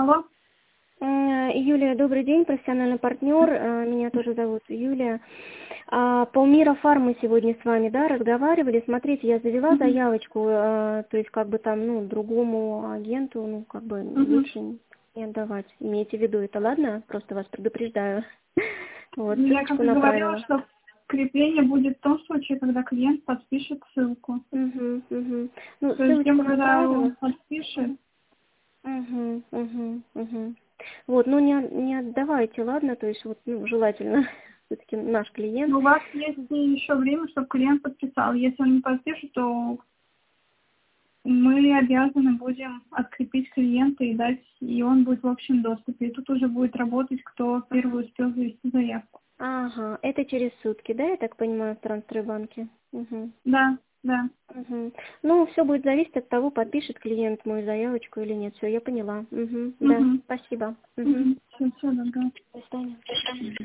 Алло. Юлия, добрый день, профессиональный партнер. Меня тоже зовут Юлия. Полмира Фарм мы сегодня с вами, да, разговаривали. Смотрите, я завела заявочку, то есть как бы там, другому агенту, лучше не отдавать. Имейте в виду это, ладно? Просто вас предупреждаю. Вот, Я ссылочку как и говорила, направила. что крепление будет в том случае, когда клиент подпишет ссылку. Ну, То есть ссылочку когда направила. он подпишет. Вот, не отдавайте, ладно, то есть вот, желательно, все-таки наш клиент. Но у вас есть еще время, чтобы клиент подписал. Если он не подпишет, то мы обязаны будем открепить клиента и дать, и он будет в общем доступе. И тут уже будет работать, кто первый успел завести заявку. Ага, это через сутки, да, я так понимаю, в Транстройбанке? Да, да. Ну, все будет зависеть от того, подпишет клиент мою заявочку или нет. Все, я поняла. Да, спасибо. Все, добро. До свидания.